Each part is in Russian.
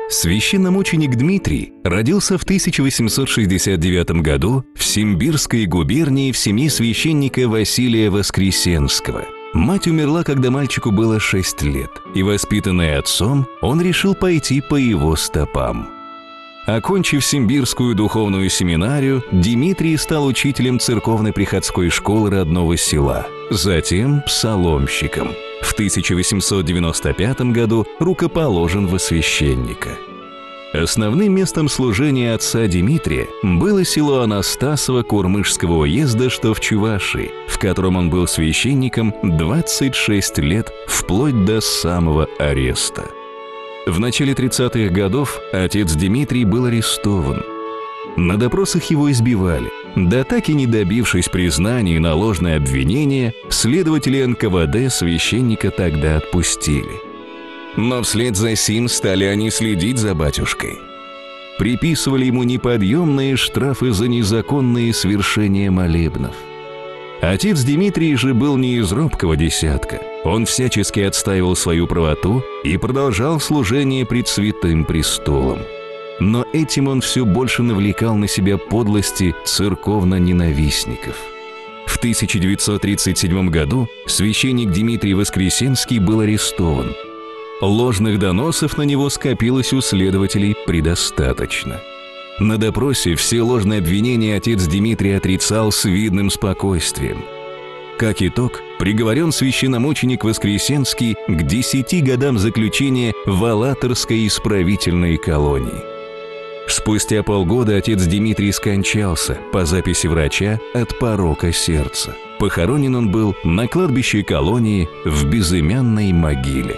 Священномученик Дмитрий родился в 1869 году в Симбирской губернии в семье священника Василия Воскресенского. Мать умерла, когда мальчику было 6 лет, и, воспитанный отцом, он решил пойти по его стопам. Окончив Симбирскую духовную семинарию, Дмитрий стал учителем церковной приходской школы родного села, затем псаломщиком. В 1895 году рукоположен во священника. Основным местом служения отца Дмитрия было село Анастасово Курмышского уезда, что в Чувашии, в котором он был священником 26 лет, вплоть до самого ареста. В начале 30-х годов отец Дмитрий был арестован. На допросах его избивали. Да так и не добившись признания на ложное обвинение, следователи НКВД священника тогда отпустили. Но вслед за сим стали они следить за батюшкой. Приписывали ему неподъемные штрафы за незаконные свершения молебнов. Отец Дмитрий же был не из робкого десятка. Он всячески отстаивал свою правоту и продолжал служение пред святым престолом. Но этим он все больше навлекал на себя подлости церковно-ненавистников. В 1937 году священник Дмитрий Воскресенский был арестован. Ложных доносов на него скопилось у следователей предостаточно. На допросе все ложные обвинения отец Дмитрий отрицал с видным спокойствием. Как итог, приговорен священномученик Воскресенский к 10 годам заключения в Алаторской исправительной колонии. Спустя полгода отец Дмитрий скончался, по записи врача, от порока сердца. Похоронен он был на кладбище колонии в безымянной могиле.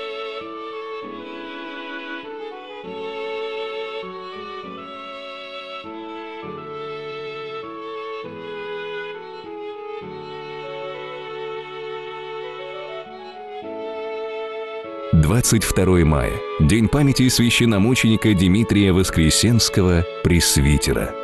– 22 мая. День памяти священномученика Дмитрия Воскресенского, пресвитера.